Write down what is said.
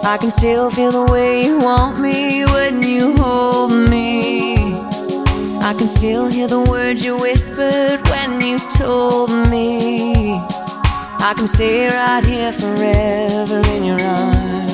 I can still feel the way you want me when you hold me. I can still hear the words you whispered when you told me I can stay right here forever in your arms.